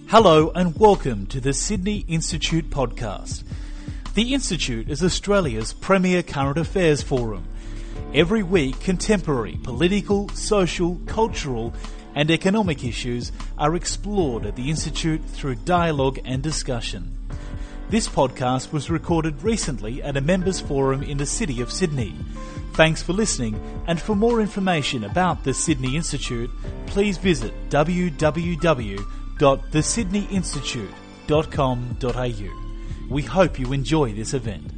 Hello and welcome to the Sydney Institute podcast. The Institute is Australia's premier current affairs forum. Every week, contemporary political, social, cultural and economic issues are explored at the Institute through dialogue and discussion. This podcast was recorded recently at a members' forum in the city of Sydney. Thanks for listening, and for more information about the Sydney Institute, please visit www.thesydneyinstitute.com.au. We hope you enjoy this event.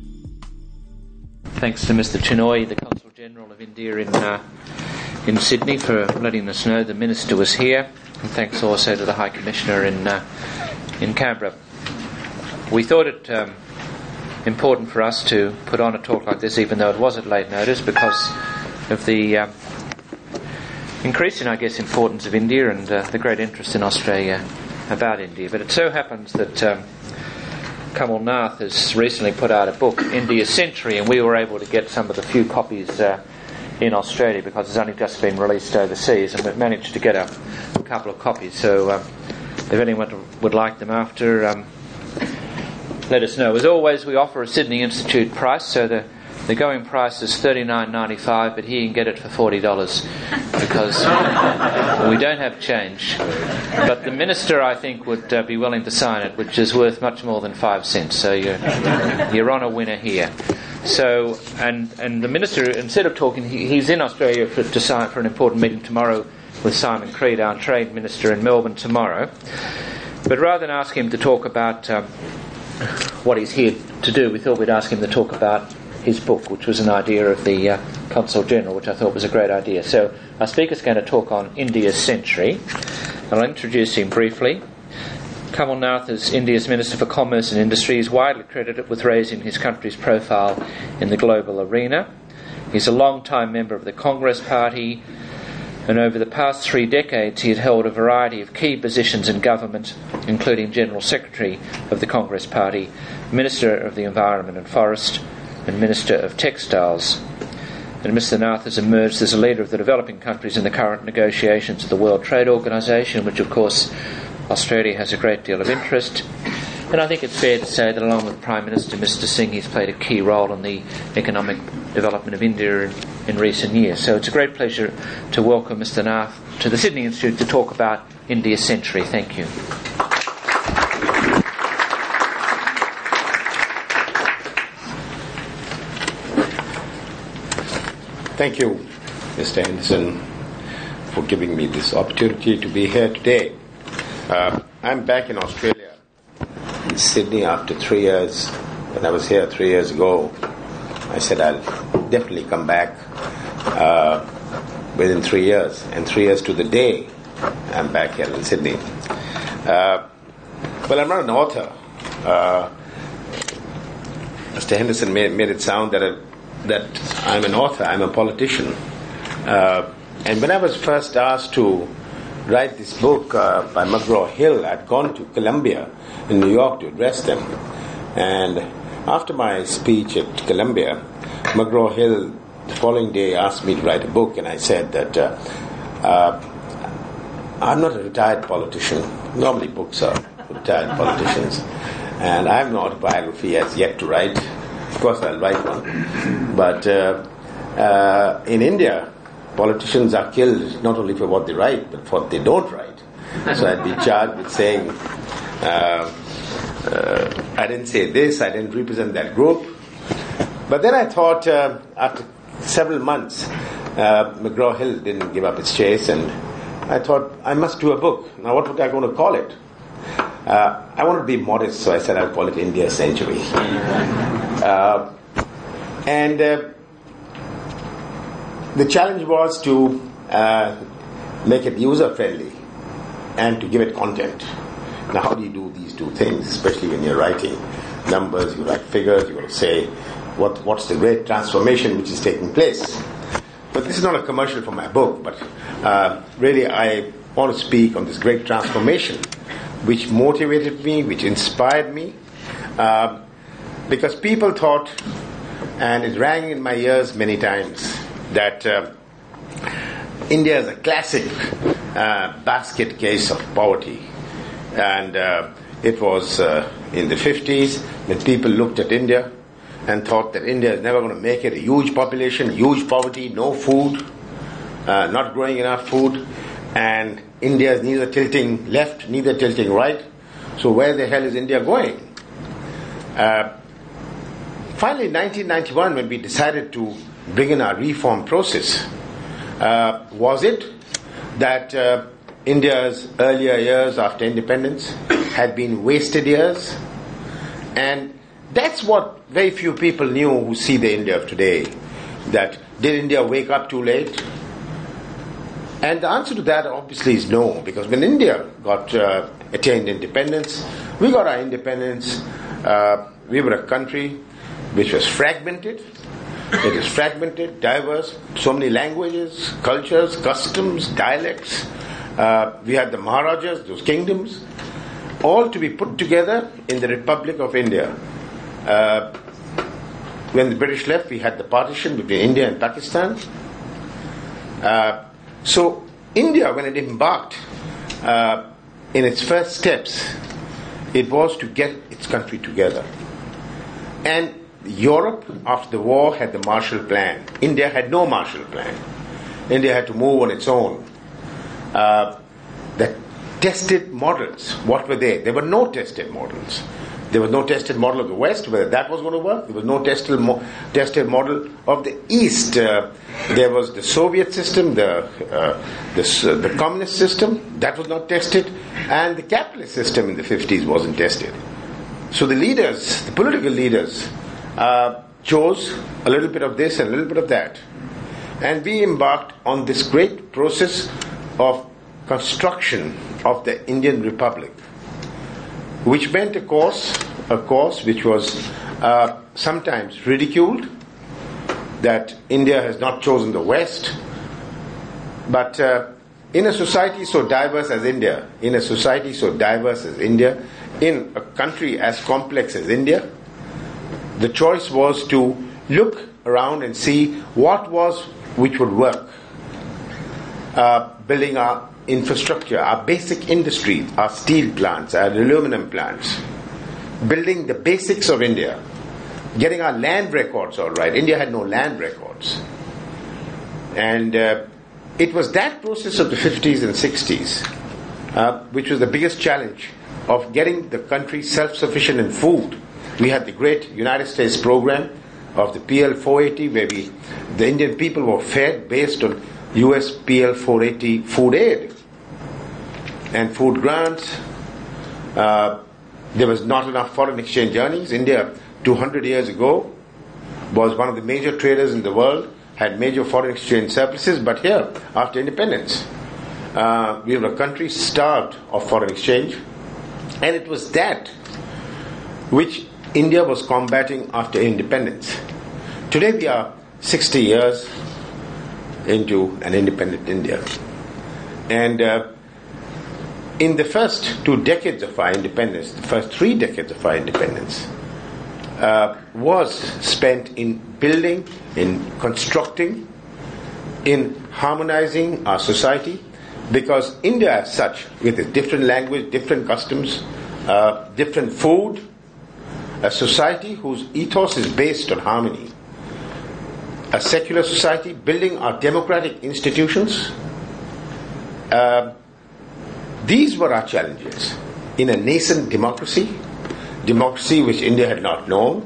Thanks to Mr. Chinoy, the Consul General of India in Sydney, for letting us know the Minister was here, and thanks also to the High Commissioner in Canberra. We thought it important for us to put on a talk like this, even though it was at late notice, because of the increasing, importance of India and the great interest in Australia about India. But it so happens that Kamal Nath has recently put out a book, India's Century, and we were able to get some of the few copies in Australia because it's only just been released overseas, and we've managed to get a couple of copies. So if anyone would like them after, let us know. As always, we offer a Sydney Institute price, so the going price is $39.95, but here you can get it for $40 because we don't have change. But the Minister, I think, would be willing to sign it, which is worth much more than 5 cents. So you're on a winner here. So and the Minister, instead of talking, he's in Australia to sign for an important meeting tomorrow with Simon Creed, our Trade Minister in Melbourne tomorrow. But rather than ask him to talk about what he's here to do, we thought we'd ask him to talk about his book, which was an idea of the Consul General, which I thought was a great idea. So our speaker's going to talk on India's Century. I'll introduce him briefly. Kamal Nath is India's Minister for Commerce and Industry. He's widely credited with raising his country's profile in the global arena. He's a long-time member of the Congress Party, and over the past 3 decades he had held a variety of key positions in government, including General Secretary of the Congress Party, Minister of the Environment and Forest, and Minister of Textiles. And Mr. Nath has emerged as a leader of the developing countries in the current negotiations of the World Trade Organization, which of course Australia has a great deal of interest. And I think it's fair to say that along with Prime Minister Mr. Singh, he's played a key role in the economic development of India in recent years. So it's a great pleasure to welcome Mr. Nath to the Sydney Institute to talk about India's Century. Thank you. Thank you, Mr. Henderson, for giving me this opportunity to be here today. I'm back in Australia, in Sydney, after 3 years. When I was here 3 years ago, I said I'll definitely come back within 3 years. And 3 years to the day, I'm back here in Sydney. Well, I'm not an author. Mr. Henderson made it sound that I'm an author, I'm a politician. And when I was first asked to write this book by McGraw-Hill, I'd gone to Columbia in New York to address them. And after my speech at Columbia, McGraw-Hill the following day asked me to write a book, and I said that I'm not a retired politician. Normally books are for retired politicians. And I have an autobiography as yet to write. Of course I'll write one. But in India, politicians are killed not only for what they write, but for what they don't write. So I'd be charged with saying, I didn't say this, I didn't represent that group. But then I thought, after several months, McGraw-Hill didn't give up its chase, and I thought, I must do a book. Now what was I going to call it? I wanted to be modest, so I said I'll call it India's Century. The challenge was to make it user-friendly and to give it content. Now, how do you do these two things, especially when you're writing numbers, you write figures, you got to say what's the great transformation which is taking place. But this is not a commercial for my book, but really I want to speak on this great transformation which motivated me, which inspired me, because people thought, and it rang in my ears many times, that India is a classic basket case of poverty. And it was in the 50s when people looked at India and thought that India is never going to make it. A huge population, huge poverty, no food, not growing enough food, and India is neither tilting left, neither tilting right. So where the hell is India going? Finally, in 1991, when we decided to bring in our reform process, was it that India's earlier years after independence had been wasted years? And that's what very few people knew who see the India of today. That did India wake up too late? And the answer to that obviously is no, because when India attained independence, we got our independence, we were a country which was fragmented. It is fragmented, diverse, so many languages, cultures, customs, dialects. We had the Maharajas, those kingdoms, all to be put together in the Republic of India. When the British left, we had the partition between India and Pakistan. So India, when it embarked in its first steps, it was to get its country together. And Europe, after the war, had the Marshall Plan. India had no Marshall Plan. India had to move on its own. The tested models, what were they? There were no tested models. There was no tested model of the West, whether that was going to work. There was no tested model of the East. There was the Soviet system, the communist system, that was not tested. And the capitalist system in the 50s wasn't tested. So the leaders, the political leaders, chose a little bit of this and a little bit of that. And we embarked on this great process of construction of the Indian Republic, which meant a course which was sometimes ridiculed, that India has not chosen the West. But in a society so diverse as India, in a country as complex as India, the choice was to look around and see which would work. Building our infrastructure, our basic industry, our steel plants, our aluminum plants, building the basics of India, getting our land records all right. India had no land records. And it was that process of the 50s and 60s which was the biggest challenge of getting the country self-sufficient in food. We had the great United States program of the PL 480, where the Indian people were fed based on US PL 480 food aid and food grants. There was not enough foreign exchange earnings. India, 200 years ago, was one of the major traders in the world, had major foreign exchange surpluses, but here, after independence, we were a country starved of foreign exchange, and it was that which India was combating after independence. Today we are 60 years into an independent India. And in the first 2 decades of our independence, the first 3 decades of our independence, was spent in building, in constructing, in harmonizing our society, because India as such, with its different language, different customs, different food, a society whose ethos is based on harmony, a secular society, building our democratic institutions. These were our challenges in a nascent democracy which India had not known,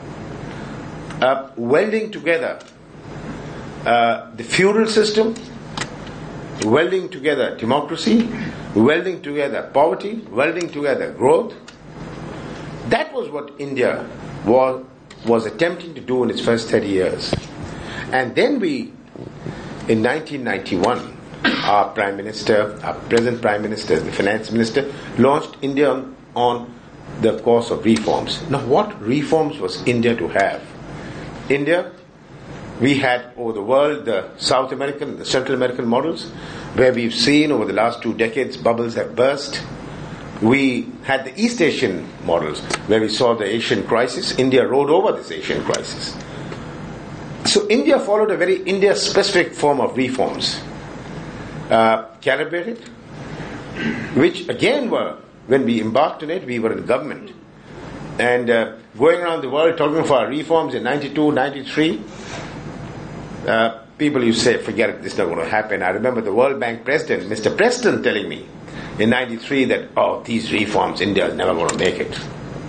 welding together the feudal system, welding together democracy, welding together poverty, welding together growth. That was what India was attempting to do in its first 30 years. And then in 1991, our Prime Minister, our present Prime Minister, the Finance Minister, launched India on the course of reforms. Now, what reforms was India to have? India, we had over the world the South American, the Central American models, where we've seen over the last 2 decades bubbles have burst. We had the East Asian models, where we saw the Asian crisis. India rode over this Asian crisis. So India followed a very India-specific form of reforms, calibrated, which again were when we embarked on it, we were in government. And going around the world talking for our reforms in 92, 93, people used to say, forget it, this is not going to happen. I remember the World Bank president, Mr. Preston, telling me in 93 that, these reforms, India is never going to make it.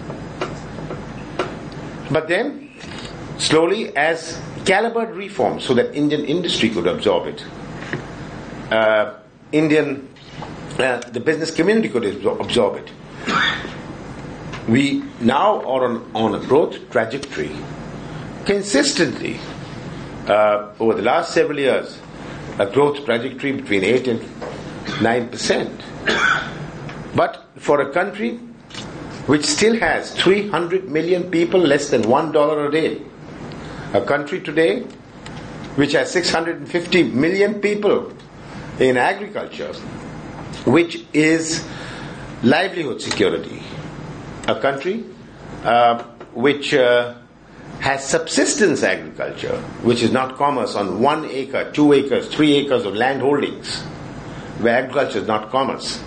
But then, slowly, as calibered reforms so that Indian industry could absorb it, the business community could absorb it, we now are on a growth trajectory consistently over the last several years, a growth trajectory between 8 and 9%. But for a country which still has 300 million people less than $1 a day, a country today which has 650 million people in agriculture, which is livelihood security, a country which has subsistence agriculture, which is not commerce on 1 acre, 2 acres, 3 acres of land holdings, where agriculture is not commerce.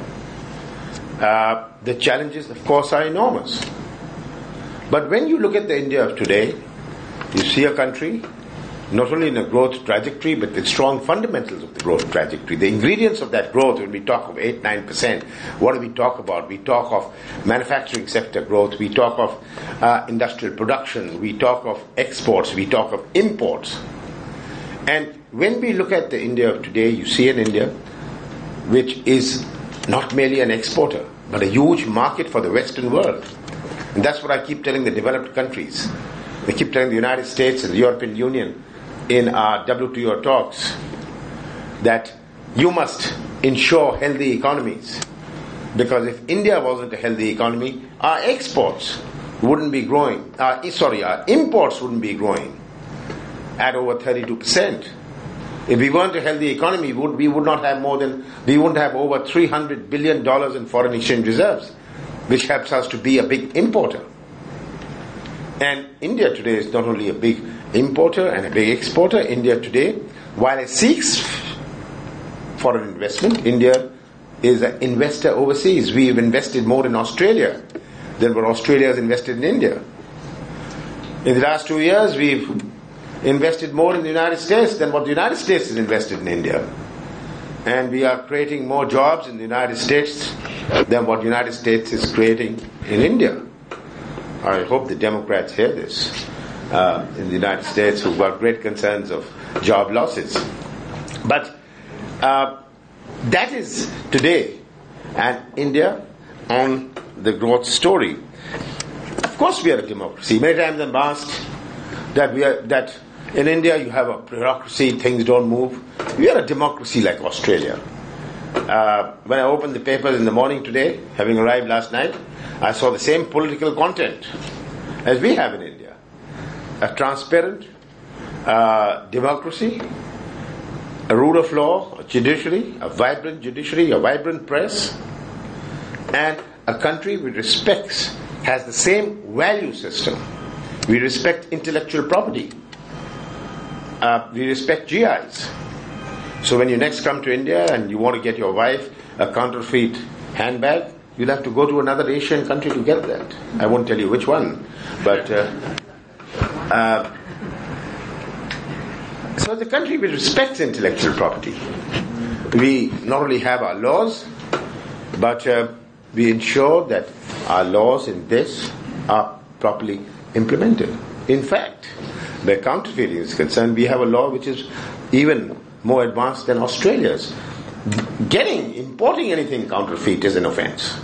The challenges, of course, are enormous. But when you look at the India of today, you see a country not only in a growth trajectory, but with strong fundamentals of the growth trajectory. The ingredients of that growth, when we talk of 8-9%, what do we talk about? We talk of manufacturing sector growth, we talk of industrial production, we talk of exports, we talk of imports. And when we look at the India of today, you see an India which is not merely an exporter, but a huge market for the Western world. And that's what I keep telling the developed countries. I keep telling the United States and the European Union in our WTO talks that you must ensure healthy economies, because if India wasn't a healthy economy, our exports wouldn't be growing. Our imports wouldn't be growing at over 32%. If we weren't a healthy economy, we wouldn't have over $300 billion in foreign exchange reserves, which helps us to be a big importer. And India today is not only a big importer and a big exporter. India today, while it seeks foreign investment, India is an investor overseas. We've invested more in Australia than what Australia has invested in India. In the last 2 years, we've invested more in the United States than what the United States has invested in India. And we are creating more jobs in the United States than what the United States is creating in India. I hope the Democrats hear this in the United States, who've got great concerns of job losses. But that is today and India on the growth story. Of course we are a democracy. Many times I'm asked that in India you have a bureaucracy, things don't move. We are a democracy like Australia. When I opened the papers in the morning today, having arrived last night, I saw the same political content as we have in India. A transparent democracy, a rule of law, a judiciary, a vibrant press, and a country which has the same value system. We respect intellectual property. We respect GIs. So when you next come to India and you want to get your wife a counterfeit handbag, you'll have to go to another Asian country to get that. I won't tell you which one. But so it's a country which respects intellectual property. We not only have our laws, but we ensure that our laws in this are properly implemented. In fact, where counterfeiting is concerned, we have a law which is even more advanced than Australia's. Importing anything counterfeit is an offense.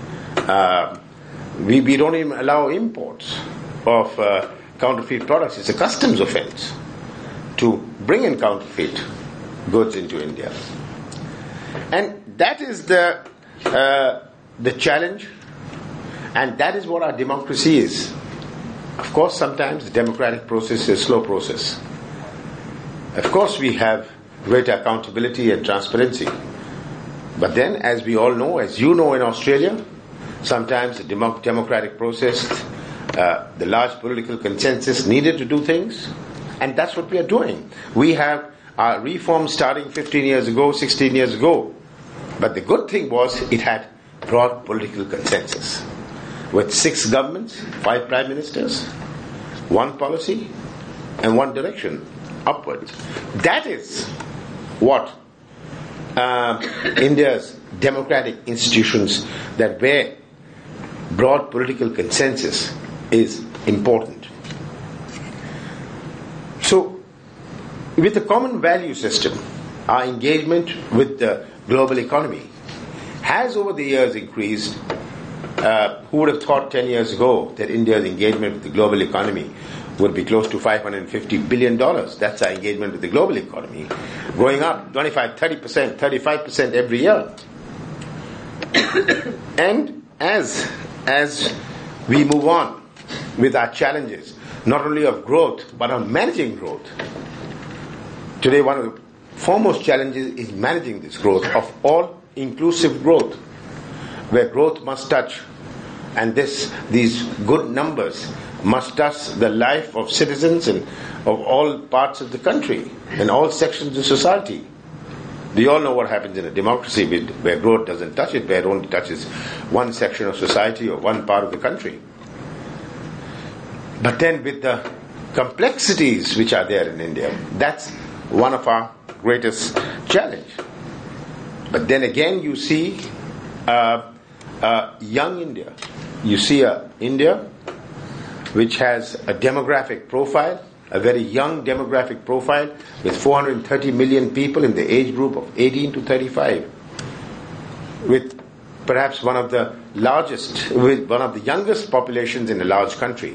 We don't even allow imports of counterfeit products. It's a customs offense to bring in counterfeit goods into India. And that is the challenge, and that is what our democracy is. Of course, sometimes the democratic process is a slow process. Of course, we have greater accountability and transparency. But then, as we all know, as you know in Australia, sometimes the democratic process, the large political consensus needed to do things, and that's what we are doing. We have our reforms starting 15 years ago, 16 years ago. But the good thing was it had broad political consensus. With 6 governments, 5 prime ministers, 1 policy, and 1 direction upwards. That is what India's democratic institutions, that where broad political consensus is important. So, with a common value system, our engagement with the global economy has over the years increased. Who would have thought 10 years ago that India's engagement with the global economy would be close to $550 billion? That's our engagement with the global economy, going up 25, 30%, 35% every year. And as we move on with our challenges, not only of growth, but of managing growth, today one of the foremost challenges is managing this growth, of all inclusive growth, where growth must touch, and these good numbers must touch the life of citizens and of all parts of the country and all sections of society. We all know what happens in a democracy where growth doesn't touch it, where it only touches one section of society or one part of the country. But then with the complexities which are there in India, that's one of our greatest challenge. But then again you see young India. You see India which has a demographic profile, a very young demographic profile, with 430 million people in the age group of 18 to 35, with perhaps one of the youngest populations in a large country.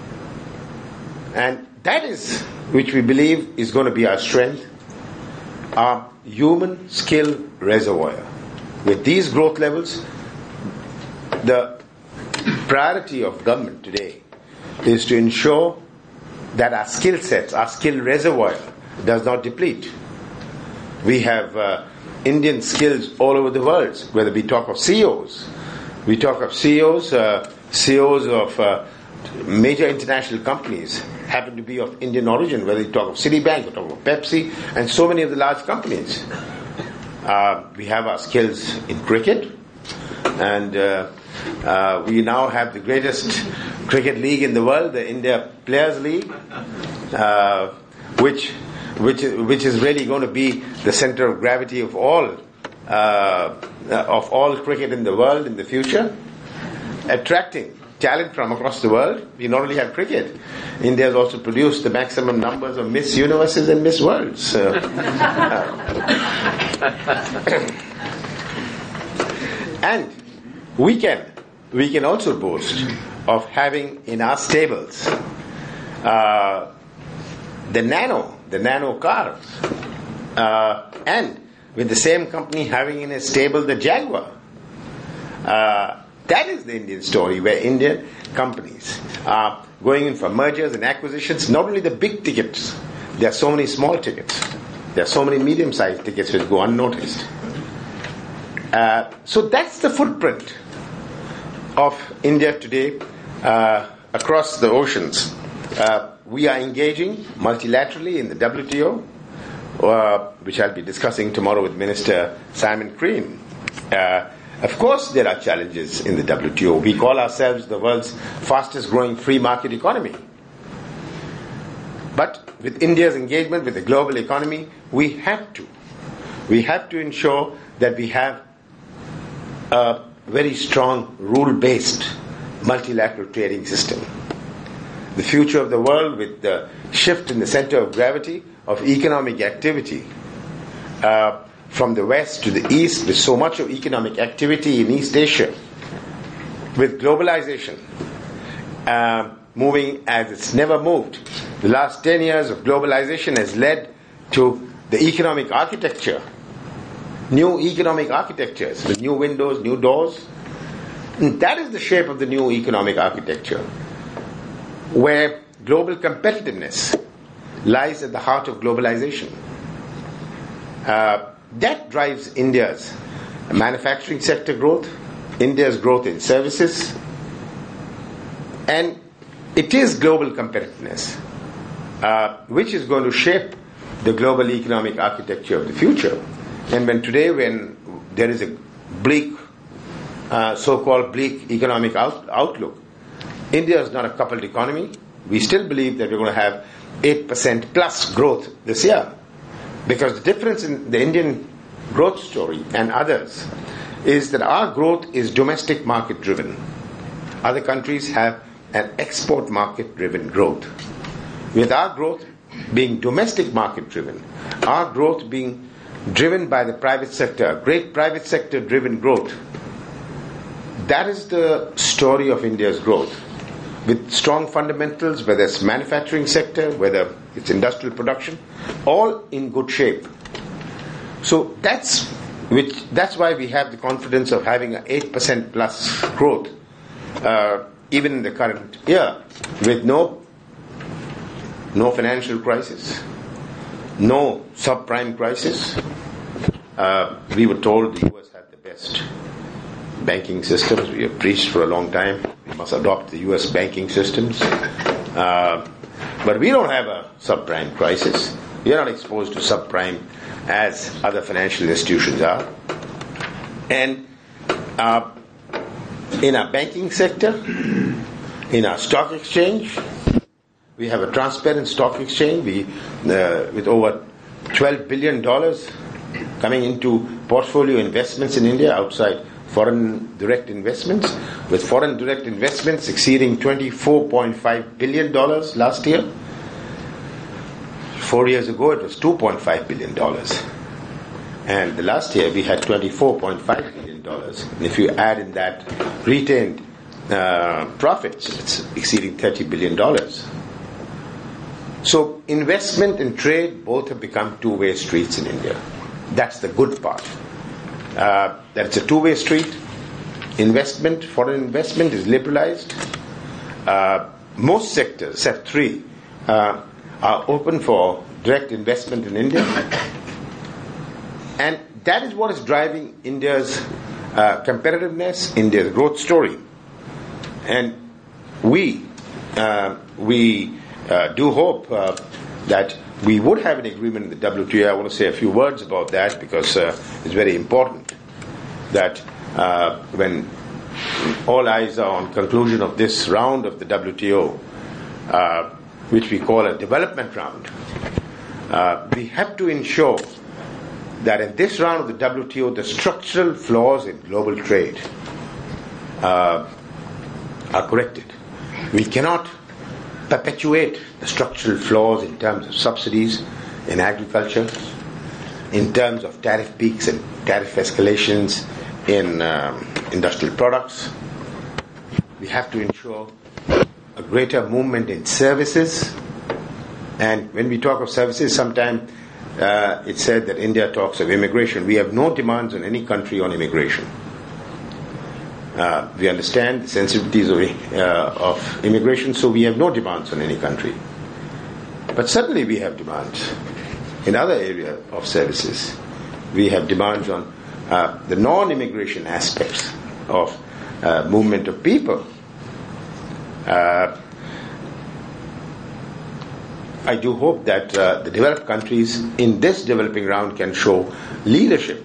And that is which we believe is going to be our strength, our human skill reservoir. With these growth levels, the priority of government today is to ensure that our skill sets, our skill reservoir does not deplete. We have Indian skills all over the world, whether we talk of CEOs. We talk of CEOs of major international companies happen to be of Indian origin, whether you talk of Citibank, or talk of Pepsi, and so many of the large companies. We have our skills in cricket, and we now have the greatest cricket league in the world, the India Players League, which is really going to be the center of gravity of all cricket in the world in the future, attracting talent from across the world. We not only have cricket, India has also produced the maximum numbers of Miss Universes and Miss Worlds. And we can also boast of having in our stables the nano cars, and with the same company having in a stable the Jaguar. That is the Indian story, where Indian companies are going in for mergers and acquisitions. Not only the big tickets, there are so many small tickets, there are so many medium-sized tickets which go unnoticed. So that's the footprint of India today across the oceans. We are engaging multilaterally in the WTO, which I'll be discussing tomorrow with Minister Simon Crean. Of course, there are challenges in the WTO. We call ourselves the world's fastest growing free market economy. But with India's engagement with the global economy, we have to ensure that we have a very strong rule-based multilateral trading system. The future of the world, with the shift in the center of gravity of economic activity from the west to the east, with so much of economic activity in East Asia, with globalization moving as it's never moved. The last 10 years of globalization has led to the economic architecture, new economic architectures with new windows, new doors. And that is the shape of the new economic architecture, where global competitiveness lies at the heart of globalization. That drives India's manufacturing sector growth, India's growth in services, and it is global competitiveness which is going to shape the global economic architecture of the future. And when there is a bleak so-called bleak economic outlook, India is not a coupled economy. We still believe that we're going to have 8% plus growth this year. Because the difference in the Indian growth story and others is that our growth is domestic market driven. Other countries have an export market driven growth. With our growth being domestic market driven, our growth being driven by the private sector, great private sector driven growth, that is the story of India's growth. With strong fundamentals, whether it's manufacturing sector, whether it's industrial production, all in good shape. So that's why we have the confidence of having an 8% plus growth, even in the current year, with no financial crisis, no subprime crisis. We were told the US had the best banking systems. We have preached for a long time. We must adopt the US banking systems. But we don't have a subprime crisis. We are not exposed to subprime as other financial institutions are. And in our banking sector, in our stock exchange, we have a transparent stock exchange. With over $12 billion coming into portfolio investments in India outside foreign direct investments, with foreign direct investments exceeding $24.5 billion last year. 4 years ago it was $2.5 billion. And the last year we had $24.5 billion. And if you add in that retained profits, it's exceeding $30 billion. So investment and trade both have become two-way streets in India. That's the good part. That it's a two-way street. Investment, foreign investment is liberalized. Most sectors, except three, are open for direct investment in India. And that is what is driving India's competitiveness, India's growth story. And we do hope that we would have an agreement in the WTO. I want to say a few words about that because it's very important that when all eyes are on conclusion of this round of the WTO, which we call a development round, we have to ensure that in this round of the WTO, the structural flaws in global trade are corrected. We cannot perpetuate the structural flaws in terms of subsidies in agriculture, in terms of tariff peaks and tariff escalations in industrial products. We have to ensure a greater movement in services. And when we talk of services, sometimes it's said that India talks of immigration. We have no demands on any country on immigration. We understand the sensitivities of immigration, so we have no demands on any country. But certainly we have demands in other areas of services. We have demands on the non-immigration aspects of movement of people. I do hope that the developed countries in this developing round can show leadership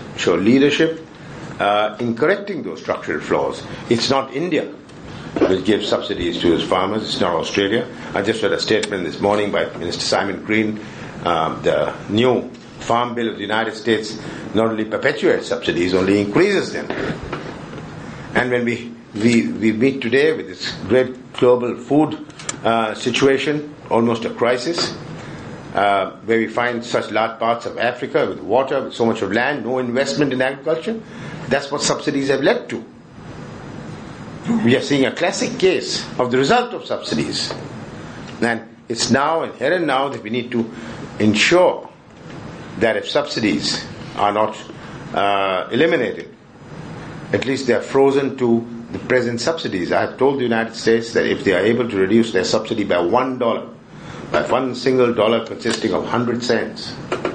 in correcting those structural flaws. It's not India which gives subsidies to its farmers. It's not Australia. I just read a statement this morning by Minister Simon Green. The new Farm Bill of the United States not only perpetuates subsidies, only increases them. And when we meet today with this great global food situation, almost a crisis, where we find such large parts of Africa with water, with so much of land, no investment in agriculture, that's what subsidies have led to. We are seeing a classic case of the result of subsidies. And it's now, inherent now, that we need to ensure that if subsidies are not eliminated, at least they are frozen to the present subsidies. I have told the United States that if they are able to reduce their subsidy by $1, by one single dollar consisting of 100 cents,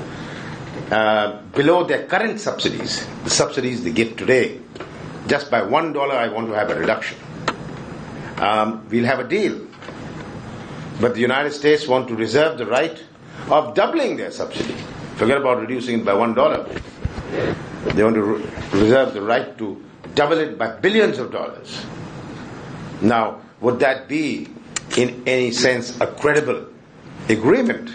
below their current subsidies, the subsidies they give today, just by $1 I want to have a reduction. We'll have a deal. But the United States want to reserve the right of doubling their subsidy. Forget about reducing it by $1. They want to reserve the right to double it by billions of dollars. Now, would that be, in any sense, a credible agreement?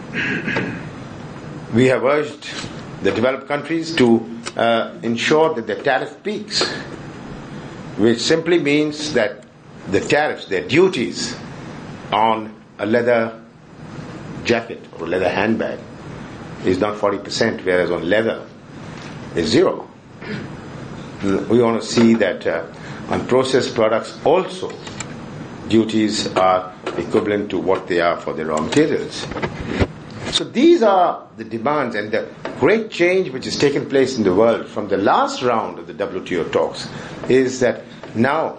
We have urged the developed countries to ensure that the tariff peaks, which simply means that the tariffs, their duties on a leather jacket or leather handbag is not 40%, whereas on leather is 0. We want to see that on processed products also duties are equivalent to what they are for the raw materials. So these are the demands, and the great change which has taken place in the world from the last round of the WTO talks is that now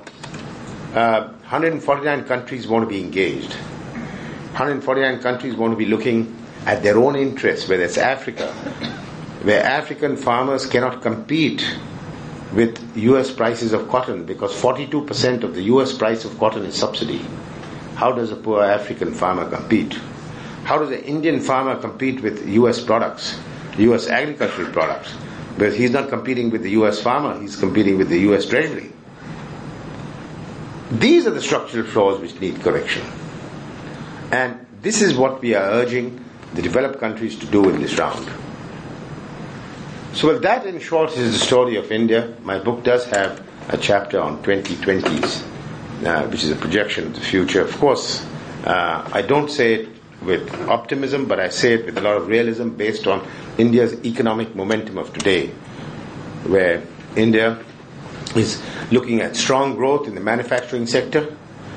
149 countries want to be engaged. 149 countries want to be looking at their own interests, whether it's Africa, where African farmers cannot compete with US prices of cotton because 42% of the US price of cotton is subsidy. How does a poor African farmer compete? How does an Indian farmer compete with US products, US agricultural products? Because he's not competing with the US farmer, he's competing with the US Treasury. These are the structural flaws which need correction. And this is what we are urging the developed countries to do in this round. So well, that in short is the story of India. My book does have a chapter on 2020s, which is a projection of the future. Of course, I don't say it with optimism, but I say it with a lot of realism based on India's economic momentum of today, where India is looking at strong growth in the manufacturing sector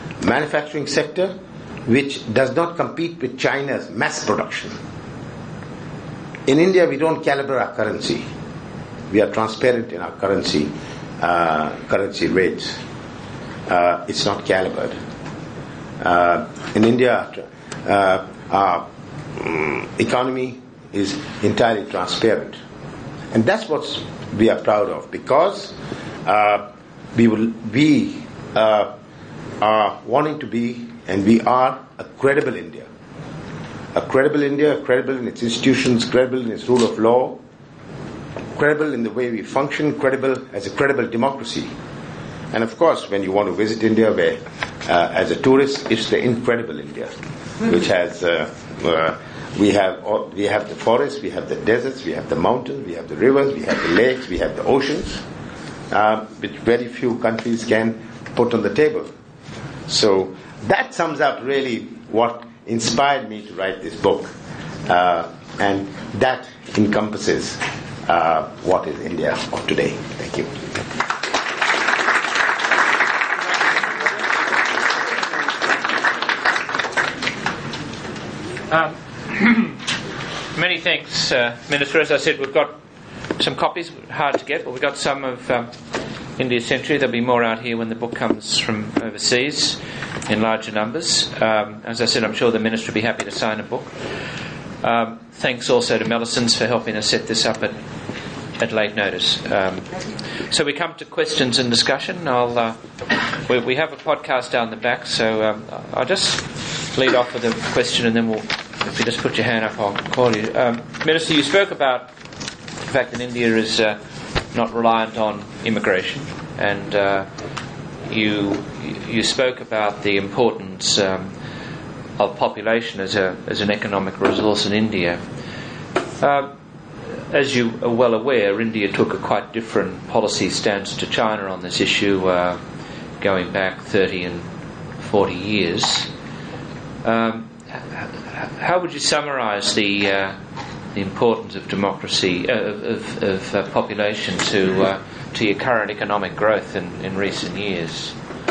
which does not compete with China's mass production. In India, we don't calibrate our currency. We are transparent in our currency rates. It's not calibrated. In India, our economy is entirely transparent. And that's what we are proud of, because we are wanting to be, and we are, a credible India. A credible India, credible in its institutions, credible in its rule of law, credible in the way we function, credible as a credible democracy. And of course, when you want to visit India, where as a tourist, it's the incredible India, which has we have the forests, we have the deserts, we have the mountains, we have the rivers, we have the lakes, we have the oceans, which very few countries can put on the table. So that sums up really what inspired me to write this book, and that encompasses what is India of today. Thank you. Many thanks, Minister. As I said, we've got some copies, hard to get, but we've got some of India's Century. There'll be more out here when the book comes from overseas in larger numbers. As I said, I'm sure the Minister will be happy to sign a book. Thanks also to Melisons for helping us set this up at late notice. So we come to questions and discussion. We have a podcast down the back, so I'll just lead off with a question, and then if you just put your hand up, I'll call you. Minister, you spoke about the fact that India is not reliant on immigration, and you spoke about the importance of population as an economic resource in India. As you are well aware, India took a quite different policy stance to China on this issue, going back 30 and 40 years. How would you summarise the importance of democracy, of population to your current economic growth in recent years?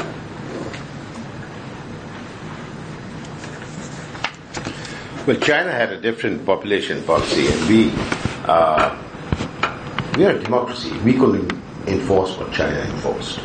Well, China had a different population policy, and we are a democracy. We couldn't enforce what China enforced.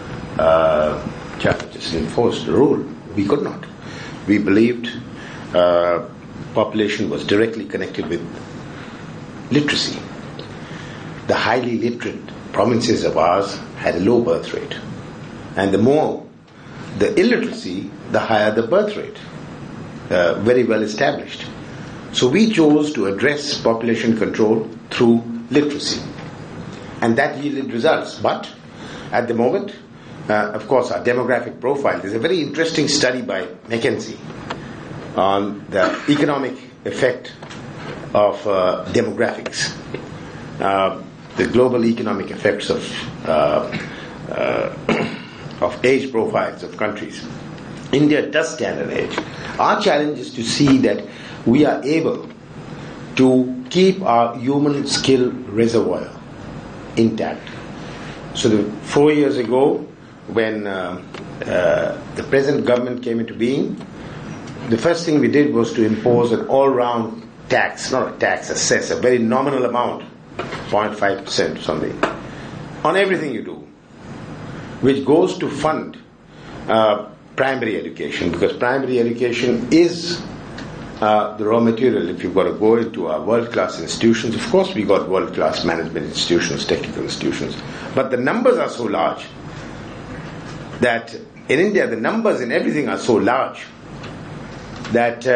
China just enforced the rule. We could not. We believed population was directly connected with literacy. The highly literate provinces of ours had a low birth rate. And the more the illiteracy, the higher the birth rate. Very well established. So we chose to address population control through literacy. And that yielded results. But at the moment, of course, our demographic profile. There's a very interesting study by McKinsey on the economic effect of demographics, the global economic effects of age profiles of countries. India does stand an age. Our challenge is to see that we are able to keep our human skill reservoir intact. So 4 years ago, when the present government came into being, the first thing we did was to impose an all-round tax, not a tax, a cess, a very nominal amount, 0.5% or something, on everything you do, which goes to fund primary education, because primary education is the raw material. If you've got to go into our world-class institutions, of course we got world-class management institutions, technical institutions, but the numbers are so large that in India the numbers in everything are so large that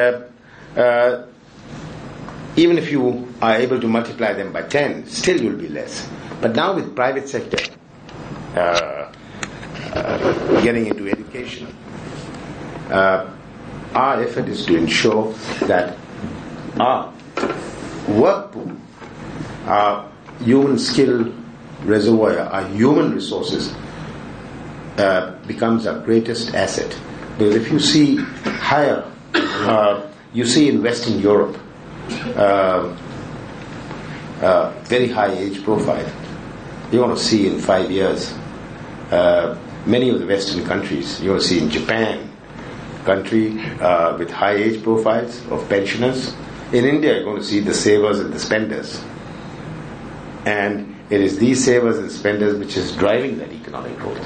even if you are able to multiply them by 10, still you'll be less. But now with private sector getting into education, our effort is to ensure that our work pool, our human skill reservoir, our human resources becomes our greatest asset. Because if you see higher, you see in Western Europe, very high age profile. You're going to see in 5 years, many of the Western countries, you're going to see in Japan, country with high age profiles of pensioners. In India, you're going to see the savers and the spenders. And it is these savers and spenders which is driving that economic growth.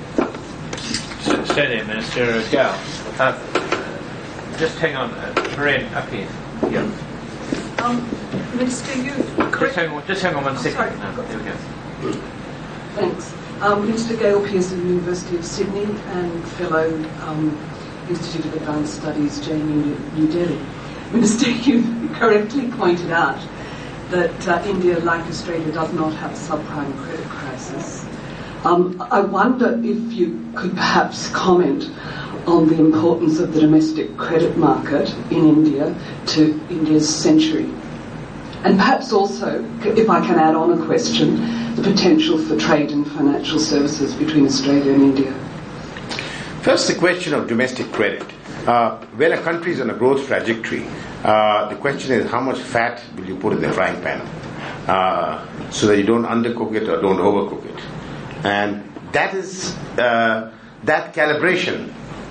Stay there, Minister Gow. Just hang on, Maren, up here. Yeah. Minister, you... Just hang on 1 second. Sorry. No, there we go. Thanks. Minister Gail Pearson, University of Sydney, and fellow Institute of Advanced Studies, JNU, New Delhi. Minister, you correctly pointed out that India, like Australia, does not have a subprime credit crisis. I wonder if you could perhaps comment on the importance of the domestic credit market in India to India's century. And perhaps also, if I can add on a question, the potential for trade and financial services between Australia and India. First, the question of domestic credit. When a country is on a growth trajectory, the question is how much fat will you put in the frying pan so that you don't undercook it or don't overcook it. And that is that calibration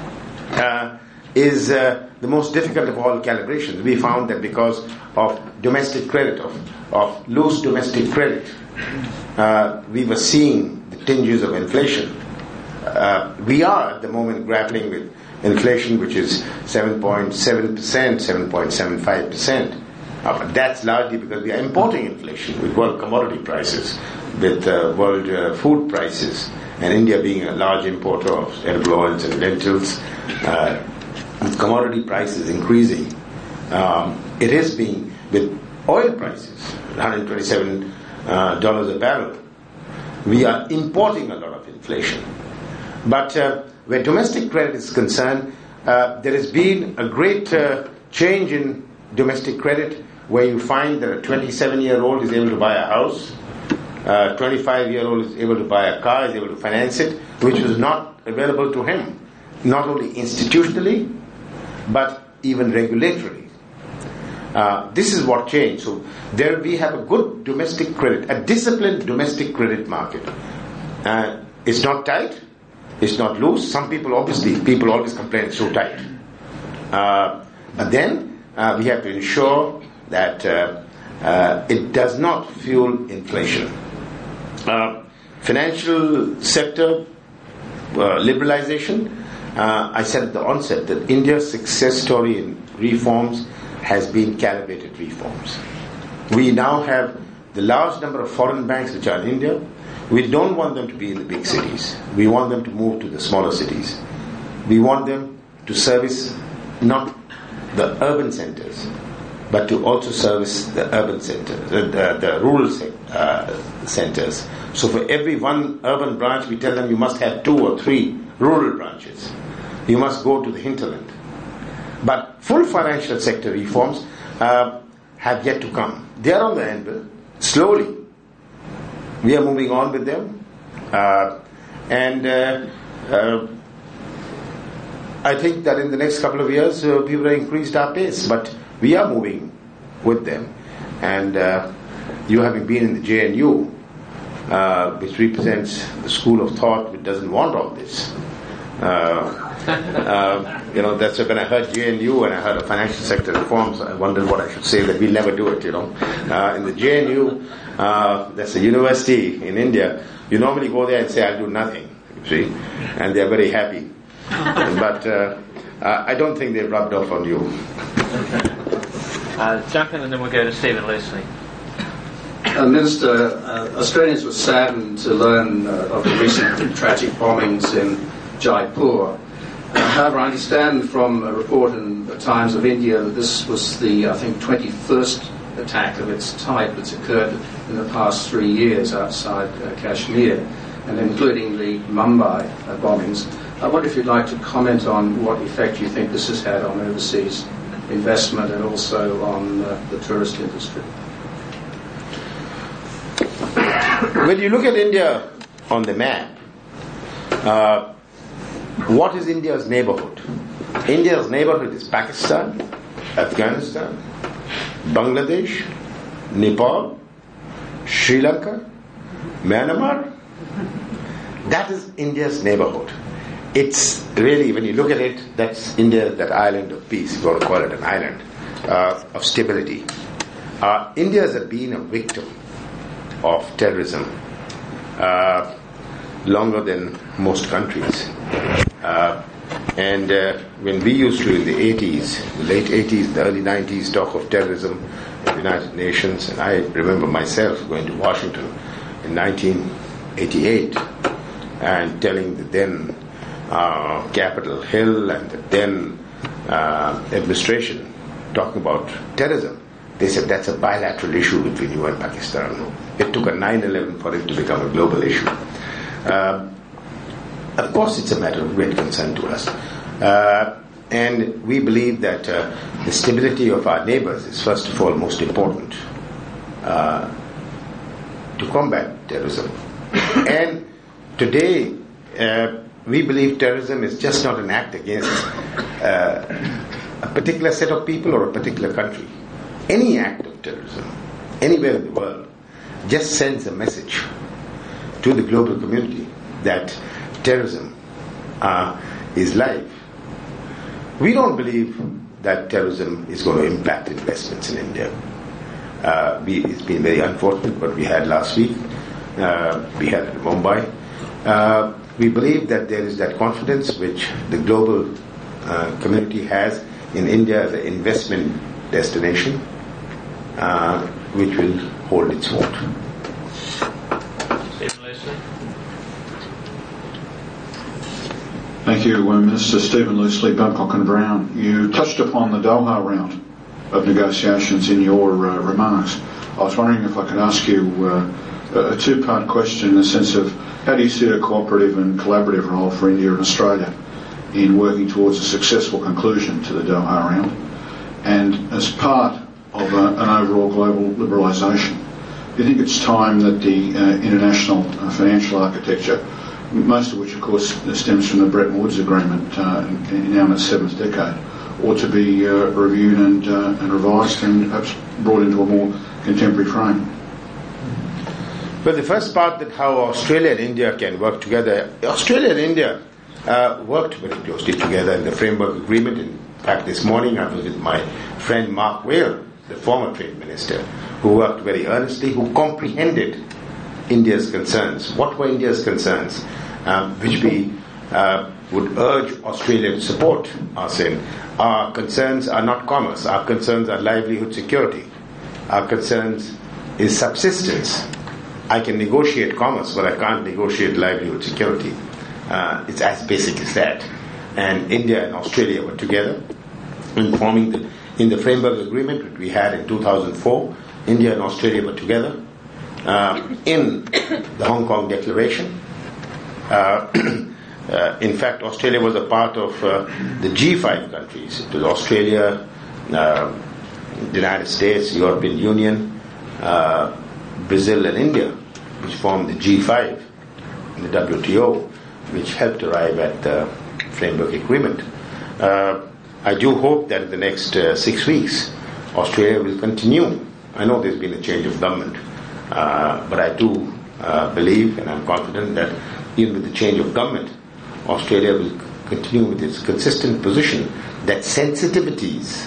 is the most difficult of all calibrations. We found that because of domestic credit, of loose domestic credit, we were seeing the tinges of inflation. We are at the moment grappling with inflation which is 7.7%, 7.75%. But that's largely because we are importing inflation with world commodity prices, with world food prices, and India being a large importer of edible oils and lentils, with commodity prices increasing. It is being, with oil prices, $127 a barrel, we are importing a lot of inflation. But where domestic credit is concerned, there has been a great change in domestic credit, where you find that a 27-year-old is able to buy a house, a 25-year-old is able to buy a car, is able to finance it, which was not available to him, not only institutionally, but even regulatorily. This is what changed. So there we have a good domestic credit, a disciplined domestic credit market. It's not tight, it's not loose. Some people always complain it's so tight. But then we have to ensure that it does not fuel inflation. Financial sector liberalization. I said at the onset that India's success story in reforms has been calibrated reforms. We now have the large number of foreign banks which are in India. We don't want them to be in the big cities. We want them to move to the smaller cities. We want them to service not the urban centers, but to also service the urban centers, the rural centers. So for every one urban branch, we tell them you must have 2 or 3 rural branches. You must go to the hinterland. But full financial sector reforms have yet to come. They are on the anvil. Slowly, we are moving on with them. I think that in the next couple of years, we will increase our pace. But we are moving with them. And you having been in the JNU, which represents the school of thought which doesn't want all this. That's when I heard JNU and I heard of financial sector reforms, I wondered what I should say, that we'll never do it, In the JNU, that's a university in India, you normally go there and say, I'll do nothing, you see, and they're very happy. But I don't think they've rubbed off on you. Duncan, and then we'll go to Stephen Leslie. Minister, Australians were saddened to learn of the recent tragic bombings in Jaipur. However, I understand from a report in the Times of India that this was the, 21st attack of its type that's occurred in the past 3 years outside Kashmir, and including the Mumbai bombings. I wonder if you'd like to comment on what effect you think this has had on overseas investment and also on the tourist industry. When you look at India on the map, what is India's neighborhood? India's neighborhood is Pakistan, Afghanistan, Bangladesh, Nepal, Sri Lanka, Myanmar. That is India's neighborhood. It's really, when you look at it, that's India, that island of peace, if you want to call it an island, of stability. India has been a victim of terrorism longer than most countries. When we used to, in the 80s, the late 80s, the early 90s, talk of terrorism at the United Nations, and I remember myself going to Washington in 1988 and telling the then Capitol Hill and the then administration talking about terrorism. They said that's a bilateral issue between you and Pakistan. It took a 9/11 for it to become a global issue. Of course, it's a matter of great concern to us. And we believe that the stability of our neighbors is first of all most important to combat terrorism. And today, we believe terrorism is just not an act against a particular set of people or a particular country. Any act of terrorism, anywhere in the world, just sends a message to the global community that terrorism is live. We don't believe that terrorism is going to impact investments in India. It's been very unfortunate what we had last week. We had it in Mumbai. We believe that there is that confidence which the global community has in India as an investment destination, which will hold its vote. Stephen Leslie. Thank you, Minister. Stephen Leslie, Babcock and Brown. You touched upon the Doha round of negotiations in your remarks. I was wondering if I could ask you a two-part question in the sense of how do you see a cooperative and collaborative role for India and Australia in working towards a successful conclusion to the Doha round? And as part of an overall global liberalisation, do you think it's time that the international financial architecture, most of which of course stems from the Bretton Woods Agreement now in its 7th decade, ought to be reviewed and revised and perhaps brought into a more contemporary frame? Well, the first part, that how Australia and India can work together. Australia and India worked very closely together in the framework agreement. In fact, this morning I was with my friend Mark Whale, the former trade minister, who worked very earnestly, who comprehended India's concerns. What were India's concerns? Which we would urge Australia to support us in. Our concerns are not commerce. Our concerns are livelihood security. Our concerns is subsistence. I can negotiate commerce, but I can't negotiate livelihood security. It's as basic as that. And India and Australia were together in forming the in the framework agreement that we had in 2004, India and Australia were together. In the Hong Kong Declaration. In fact, Australia was a part of the G5 countries. It was Australia, the United States, European Union, Brazil and India, which formed the G5 in the WTO, which helped arrive at the framework agreement. I do hope that in the next 6 weeks, Australia will continue. I know there's been a change of government, but I do believe and I'm confident that even with the change of government, Australia will continue with its consistent position that sensitivities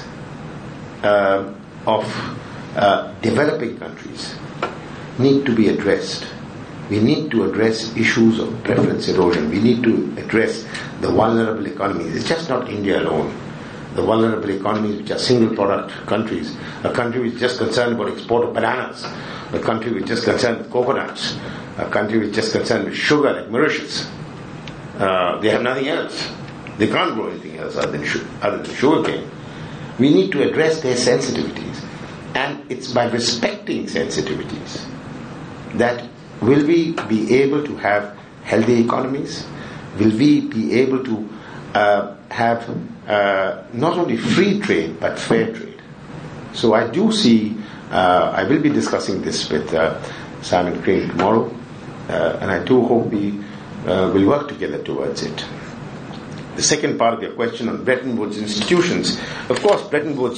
of developing countries need to be addressed. We need to address issues of preference erosion. We need to address the vulnerable economies. It's just not India alone. The vulnerable economies which are single product countries, a country which is just concerned about export of bananas, a country which is just concerned with coconuts, a country which is just concerned with sugar like Mauritius. They have nothing else. They can't grow anything else other than sugarcane. We need to address their sensitivities, and it's by respecting sensitivities that will we be able to have healthy economies, will we be able to have not only free trade but fair trade. So I do see, I will be discussing this with Simon Crane tomorrow, and I do hope we will work together towards it. The second part of your question on Bretton Woods institutions, of course, Bretton Woods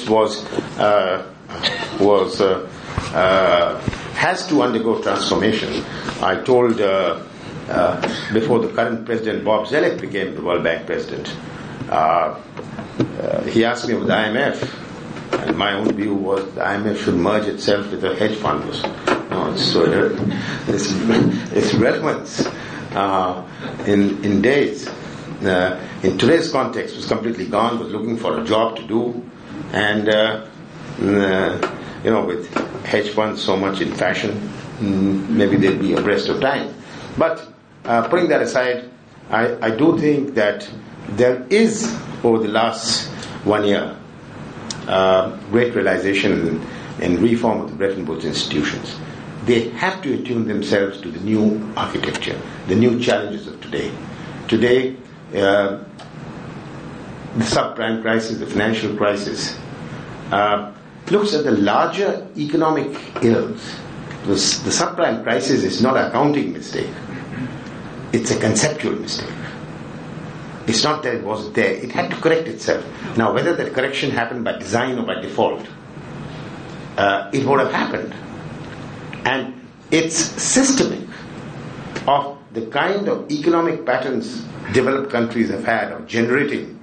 has to undergo transformation. I told before the current president, Bob Zoellick, became the World Bank president. He asked me about the IMF, and my own view was the IMF should merge itself with a hedge fund. Its relevance in days. In today's context, was completely gone. Was looking for a job to do, and with hedge funds so much in fashion, maybe they'd be abreast of time. But putting that aside, I do think that there is, over the last 1 year, great realization and reform of the Bretton Woods institutions. They have to attune themselves to the new architecture, the new challenges of today. Today, the subprime crisis, the financial crisis, looks at the larger economic ills. The subprime crisis is not an accounting mistake. It's a conceptual mistake. It's not that it wasn't there. It had to correct itself. Now, whether that correction happened by design or by default, it would have happened. And it's systemic of the kind of economic patterns developed countries have had of generating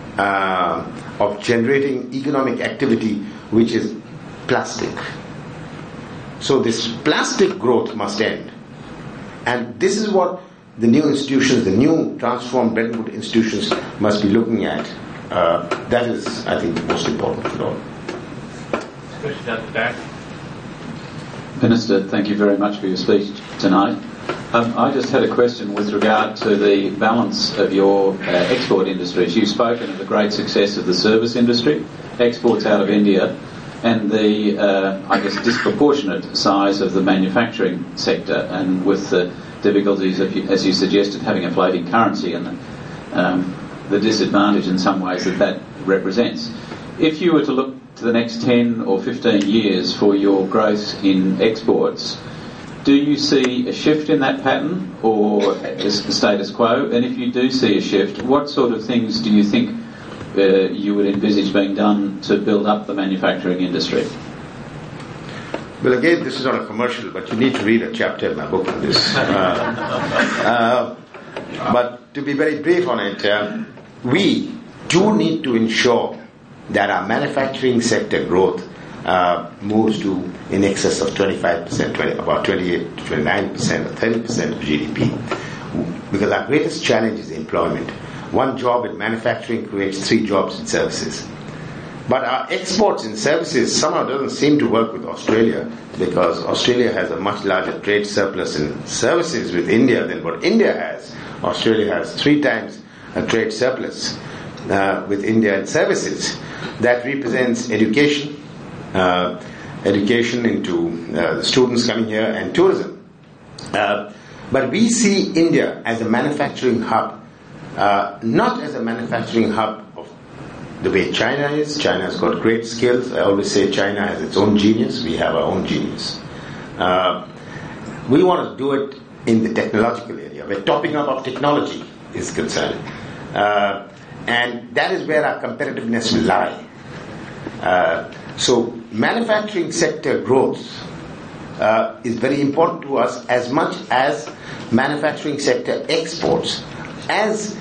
economic activity which is plastic. So this plastic growth must end. And this is what the new institutions, the new transformed Bretton Woods institutions must be looking at. That is, I think, the most important of all. Question at the back. Minister, thank you very much for your speech tonight. I just had a question with regard to the balance of your export industries. You've spoken of the great success of the service industry, exports out of India, and the, disproportionate size of the manufacturing sector, and with the difficulties, as you suggested, having a floating currency and the disadvantage in some ways that represents. If you were to look to the next 10 or 15 years for your growth in exports, do you see a shift in that pattern, or is the status quo? And if you do see a shift, what sort of things do you think you would envisage being done to build up the manufacturing industry? Well, again, this is not a commercial, but you need to read a chapter in my book on this. But to be very brief on it, we do need to ensure that our manufacturing sector growth moves to in excess of 25%, about 28 to 29% or 30% of GDP. Because our greatest challenge is employment. One job in manufacturing creates 3 jobs in services. But our exports in services somehow doesn't seem to work with Australia, because Australia has a much larger trade surplus in services with India than what India has. Australia has 3 times a trade surplus with India in services. that represents education, education into the students coming here, and tourism. But we see India as a manufacturing hub, not as a manufacturing hub of the way China is. China has got great skills. I always say China has its own genius. We have our own genius. We want to do it in the technological area, where topping up of technology is concerned. And that is where our competitiveness will lie. So manufacturing sector growth is very important to us as much as manufacturing sector exports. As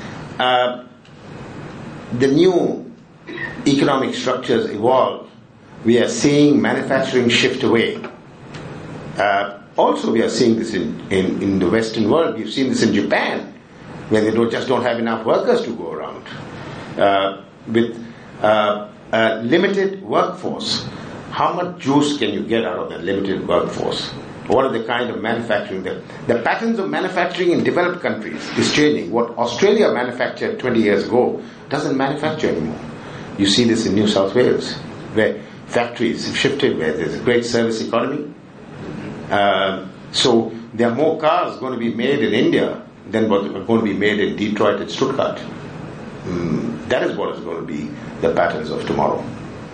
the new economic structures evolve, we are seeing manufacturing shift away. Also, we are seeing this in the Western world. We've seen this in Japan, where they don't have enough workers to go around. With a limited workforce, how much juice can you get out of that limited workforce? What are the kind of manufacturing? The patterns of manufacturing in developed countries is changing. What Australia manufactured 20 years ago doesn't manufacture anymore. You see this in New South Wales, where factories have shifted, where there's a great service economy. So there are more cars going to be made in India than what are going to be made in Detroit and Stuttgart. That is what is going to be the patterns of tomorrow.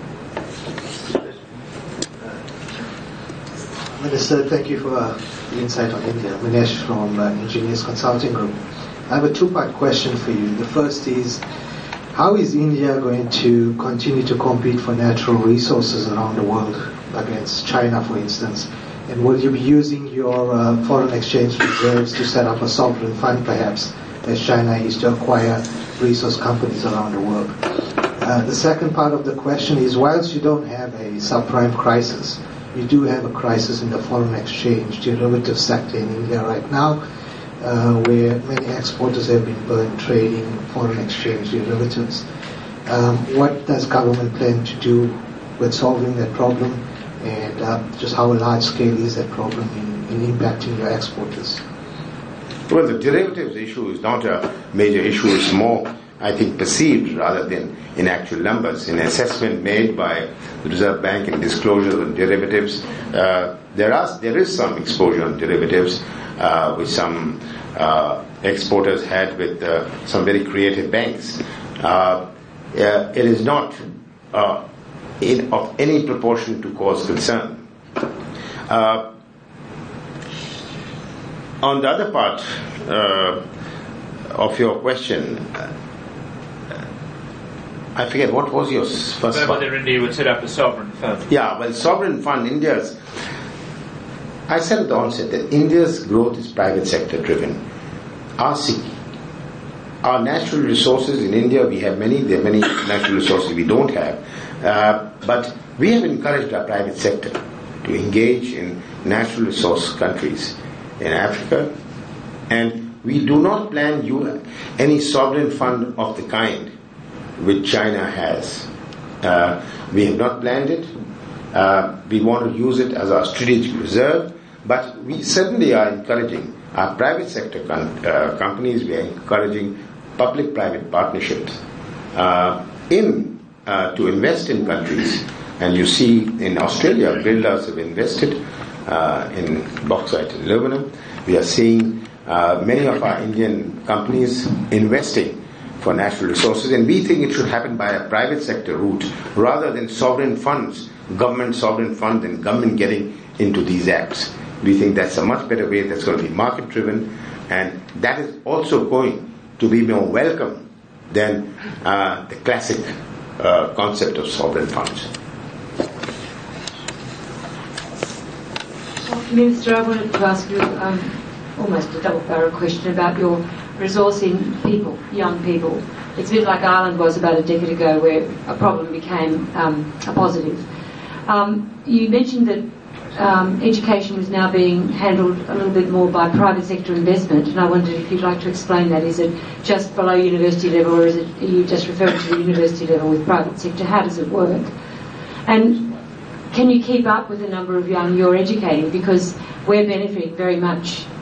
Minister, thank you for the insight on India. Minesh from Engineers Consulting Group. I have a two-part question for you. The first is, how is India going to continue to compete for natural resources around the world against China, for instance? And will you be using your foreign exchange reserves to set up a sovereign fund, perhaps, as China is to acquire resource companies around the world? The second part of the question is, whilst you don't have a subprime crisis, you do have a crisis in the foreign exchange derivative sector in India right now, where many exporters have been burned trading foreign exchange derivatives. What does government plan to do with solving that problem, and just how large scale is that problem in impacting your exporters? Well, the derivatives issue is not a major issue. It's more, I think, perceived rather than in actual numbers. In assessment made by the Reserve Bank and disclosure on derivatives, there is some exposure on derivatives, which some exporters had with some very creative banks. It is not of any proportion to cause concern. On the other part of your question, I forget, what was your first part? Whether India would set up a sovereign fund. Yeah, well, sovereign fund, I said at the onset that India's growth is private sector driven. Our natural resources in India, we have many, there are many natural resources we don't have, but we have encouraged our private sector to engage in natural resource countries in Africa, and we do not plan any sovereign fund of the kind which China has. We have not planned it. We want to use it as our strategic reserve, but we certainly are encouraging our private sector companies. We are encouraging public-private partnerships to invest in countries. And you see in Australia, builders have invested in bauxite and aluminum. We are seeing many of our Indian companies investing for natural resources, and we think it should happen by a private sector route rather than sovereign funds, government sovereign funds, and government getting into these acts. We think that's a much better way. That's going to be market driven, and that is also going to be more welcome than the classic concept of sovereign funds. Minister, I wanted to ask you almost a double-barrel question about your resource in people, young people. It's a bit like Ireland was about a decade ago, where a problem became a positive. You mentioned that education was now being handled a little bit more by private sector investment, and I wondered if you'd like to explain that. Is it just below university level, or are you just referring to the university level with private sector? How does it work? And can you keep up with the number of young you're educating? Because we're benefiting very much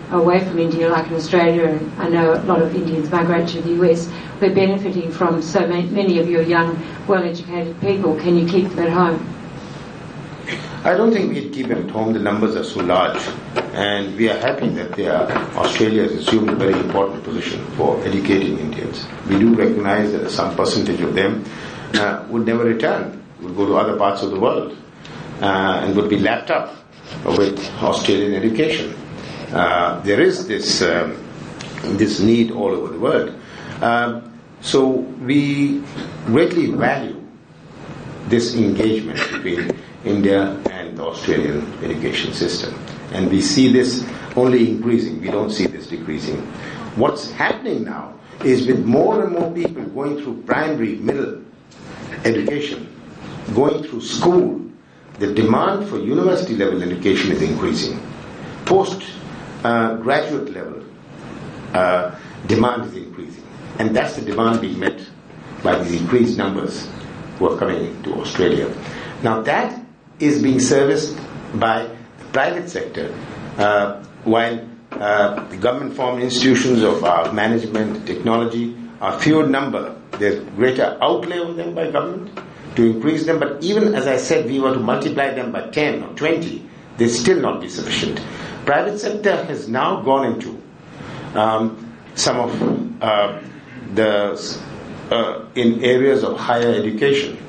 away from India, like in Australia, and I know a lot of Indians migrate to the US, we're benefiting from so many of your young, well-educated people. Can you keep them at home? I don't think we keep them at home. The numbers are so large, and we are happy that Australia has assumed a very important position for educating Indians. We do recognize that some percentage of them would never return, would go to other parts of the world, and would be lapped up with Australian education. There is this need all over the world. So we greatly value this engagement between India and the Australian education system. And we see this only increasing. We don't see this decreasing. What's happening now is with more and more people going through primary, middle education, going through school, the demand for university level education is increasing. Post-graduate level demand is increasing. And that's the demand being met by these increased numbers who are coming to Australia. Now that is being serviced by the private sector, while the government-formed institutions of our management, technology are few in number. There's greater outlay on them by government to increase them, but even as I said, we were to multiply them by 10 or 20, they still not be sufficient. Private sector has now gone into some of in areas of higher education.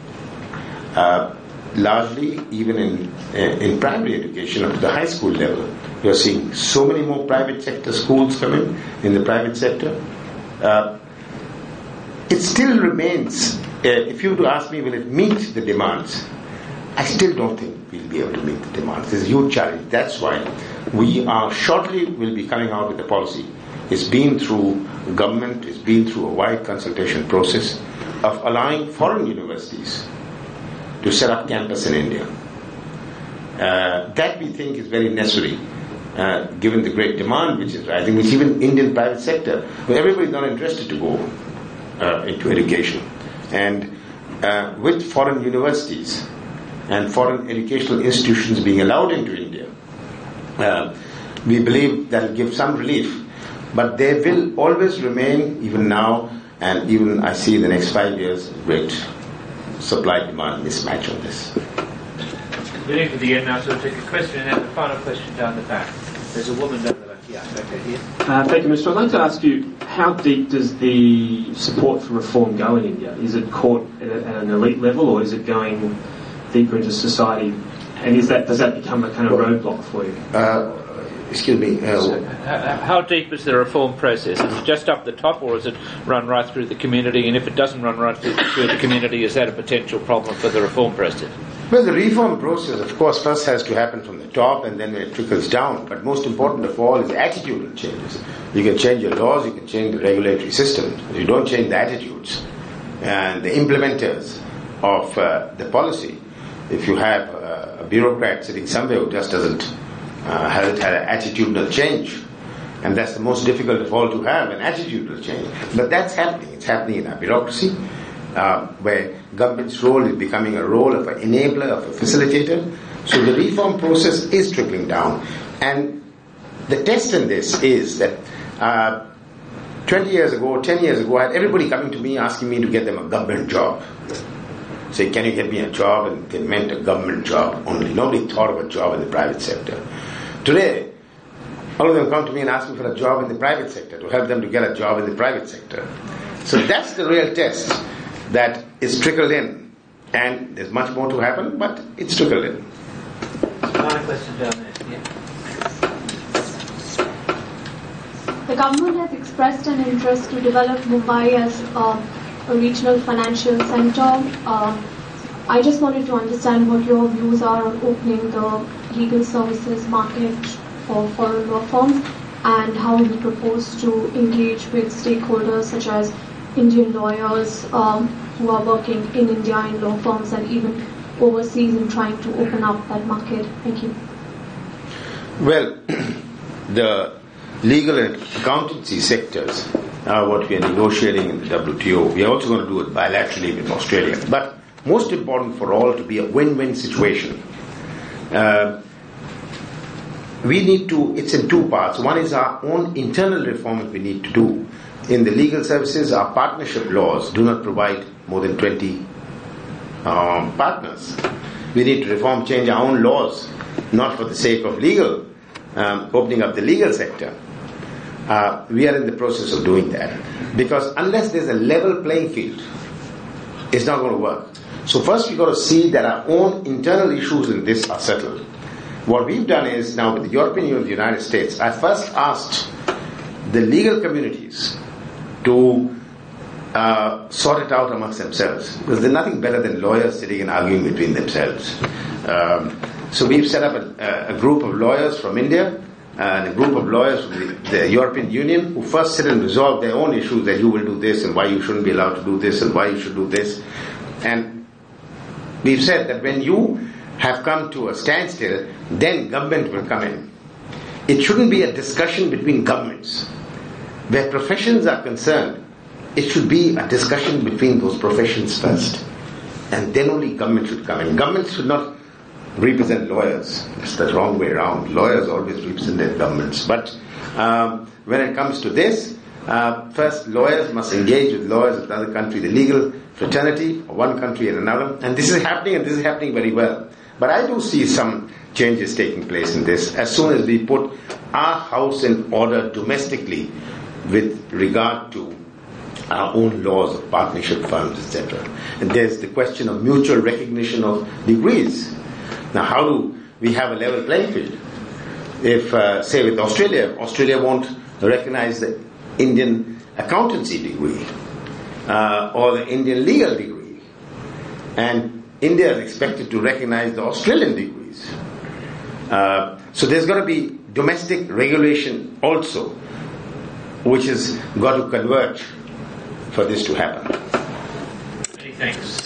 Largely, even in primary education up to the high school level, you're seeing so many more private sector schools coming in the private sector. It still remains, if you were to ask me, will it meet the demands? I still don't think we'll be able to meet the demands. There's a huge challenge. That's why we are shortly will be coming out with a policy. It's been through government, it's been through a wide consultation process of allowing foreign universities to set up campus in India. That we think is very necessary, given the great demand which is rising, which even Indian private sector, where everybody's not interested to go into education. And with foreign universities and foreign educational institutions being allowed into India, we believe that will give some relief. But there will always remain, even now, and even I see in the next 5 years, great supply-demand mismatch on this. We're into the end now, so we'll take a question and then the final question down the back. There's a woman down the back. Yeah, okay, here. Thank you, Mr. I'd like to ask you, how deep does the support for reform go in India? Is it caught at an elite level, or is it going deeper into society? And does that become a kind of roadblock for you? Excuse me. How deep is the reform process? Is it just up the top, or is it run right through the community? And if it doesn't run right through the community, is that a potential problem for the reform process? Well, the reform process, of course, first has to happen from the top, and then it trickles down. But most important of all is attitudinal changes. You can change your laws, you can change the regulatory system. If you don't change the attitudes and the implementers of the policy, if you have a bureaucrat sitting somewhere who just doesn't had an attitudinal change, and that's the most difficult of all to have, an attitudinal change. But that's happening. It's happening in our bureaucracy, where government's role is becoming a role of an enabler, of a facilitator. So the reform process is trickling down. And the test in this is that 20 years ago, 10 years ago, I had everybody coming to me asking me to get them a government job. Say, can you get me a job? And they meant a government job only. Nobody thought of a job in the private sector. Today, all of them come to me and ask me for a job in the private sector, to help them to get a job in the private sector. So that's the real test that is trickled in. And there's much more to happen, but it's trickled in. Another question down there. Yeah. The government has expressed an interest to develop Mumbai as a regional financial center. I just wanted to understand what your views are on opening the legal services market for foreign law firms, and how you propose to engage with stakeholders such as Indian lawyers who are working in India in law firms and even overseas in trying to open up that market. Thank you. Well, the legal and accountancy sectors are what we are negotiating in the WTO. We are also going to do it bilaterally with Australia. But most important for all to be a win-win situation. we need to, it's in two parts. One is our own internal reforms we need to do. In the legal services, our partnership laws do not provide more than 20 partners. We need to reform, change our own laws, not for the sake of legal, opening up the legal sector. We are in the process of doing that. Because unless there's a level playing field, it's not going to work. So first we've got to see that our own internal issues in this are settled. What we've done is, now with the European Union and the United States, I first asked the legal communities to sort it out amongst themselves. Because there's nothing better than lawyers sitting and arguing between themselves. So we've set up a group of lawyers from India and a group of lawyers from the European Union who first sit and resolve their own issues, that you will do this and why you shouldn't be allowed to do this and why you should do this. And we've said that when you have come to a standstill, then government will come in. It shouldn't be a discussion between governments. Where professions are concerned, it should be a discussion between those professions first. And then only government should come in. Government should not represent lawyers. It's the wrong way around. Lawyers always represent their governments. But when it comes to this, first lawyers must engage with lawyers of another country, the legal fraternity of one country and another. And this is happening very well. But I do see some changes taking place in this as soon as we put our house in order domestically with regard to our own laws of partnership firms, etc. And there's the question of mutual recognition of degrees. Now, how do we have a level playing field? If, say, with Australia won't recognize the Indian accountancy degree or the Indian legal degree, and India is expected to recognize the Australian degrees. So there's got to be domestic regulation also, which has got to converge for this to happen. Many thanks.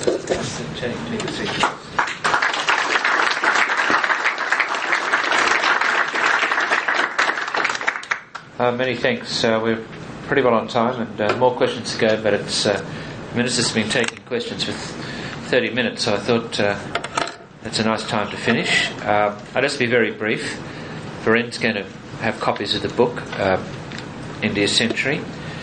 Many thanks. We're pretty well on time, and more questions to go, but it's the Minister's been taking questions for 30 minutes, so I thought that's a nice time to finish. I'll just be very brief. Viren's going to have copies of the book, India's Century.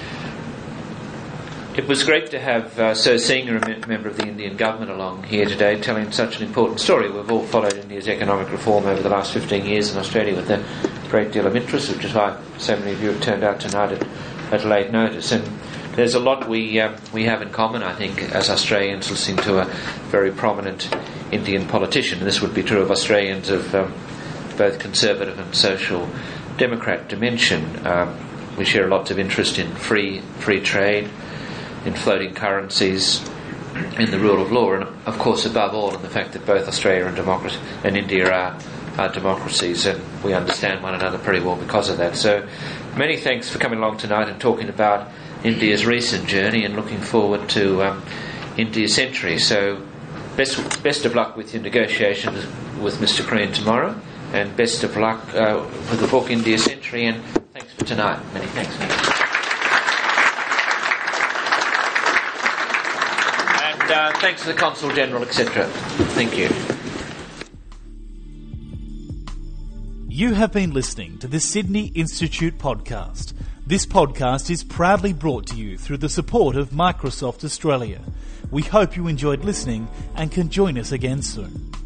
It was great to have so senior a member of the Indian government along here today telling such an important story. We've all followed India's economic reform over the last 15 years in Australia with a great deal of interest, which is why so many of you have turned out tonight at late notice. And there's a lot we have in common, I think, as Australians listening to a very prominent Indian politician. And this would be true of Australians of both conservative and social democrat dimension. We share lots of interest in free trade, in floating currencies, in the rule of law, and of course above all in the fact that both Australia and India are democracies, and we understand one another pretty well because of that. So many thanks for coming along tonight and talking about India's recent journey and looking forward to India's century. So best of luck with your negotiations with Mr. Crean tomorrow, and best of luck with the book India's Century, and thanks for tonight. Many thanks. And thanks to the Consul General, etc. Thank you. You have been listening to the Sydney Institute podcast. This podcast is proudly brought to you through the support of Microsoft Australia. We hope you enjoyed listening and can join us again soon.